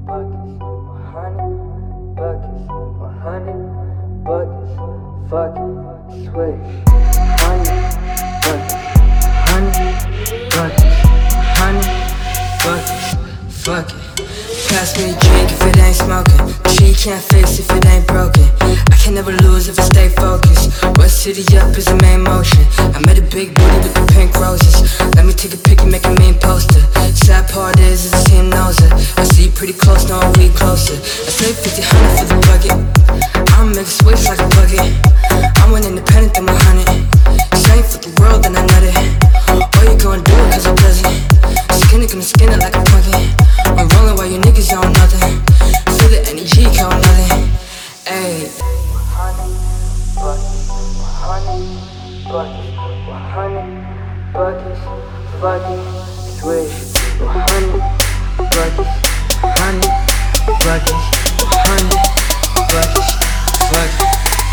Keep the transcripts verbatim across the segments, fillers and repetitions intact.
buckets, one hundred buckets, one hundred buckets, fuck it, switch. Hundred buckets, hundred buckets, hundred buckets, fuck it. Pass me a drink if it ain't smoking. She can't fix if it ain't broken. I can never lose if I stay focused. West City up is the main motion. I met a big booty with the pink roses. Let me take a pic and make a mean poster. Sad part is, is the team knows her. I see you pretty close, now we closer. I say fifty hundred for the bucket. I'ma make a switch like a bucket. I'm an independent than my hundred. Same for the world, then I nut it. Oh, you gon' do it cause I does it. Skin it, gonna skin it like a pumpkin. I'm rolling while you niggas on nothing. Feel the energy, count nothing. Ayy. one hundred buckets, one hundred buckets, one hundred buckets, fucking switch. one hundred buckets, one hundred buckets, one hundred buckets, fucking.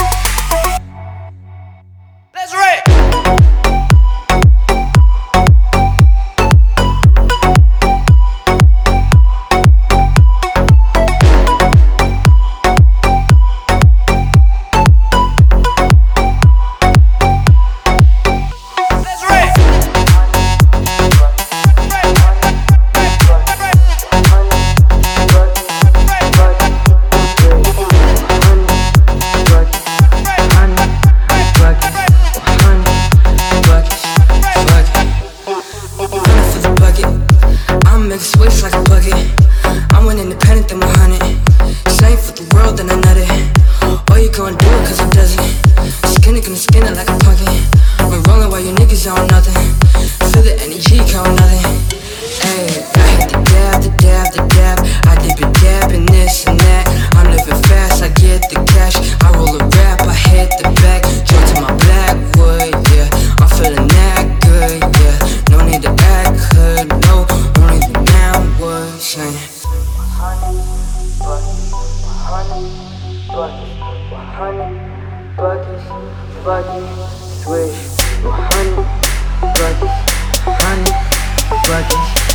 Let's rip! Make a switch like a bucket. I'm an independent than my hundred. Same for the world, then I nut it. Oh, you gon' do it cause I does it. Skin it, gonna skin it like a pumpkin. I'm rolling while you niggas on nothing. Feel the energy, count nothing. Ayy, I hit the dab, the dab, the dab. I dip it dab and this and that. I'm living fast, I get the cash. I roll a rap, I hit the back. Joint to my Blackwood, yeah. I'm feeling that good, yeah. No need to act hood, no. Only the now was saying one hundred buckets, one hundred buckets, one hundred buckets, fucking switch. one hundred buckets, one hundred buckets.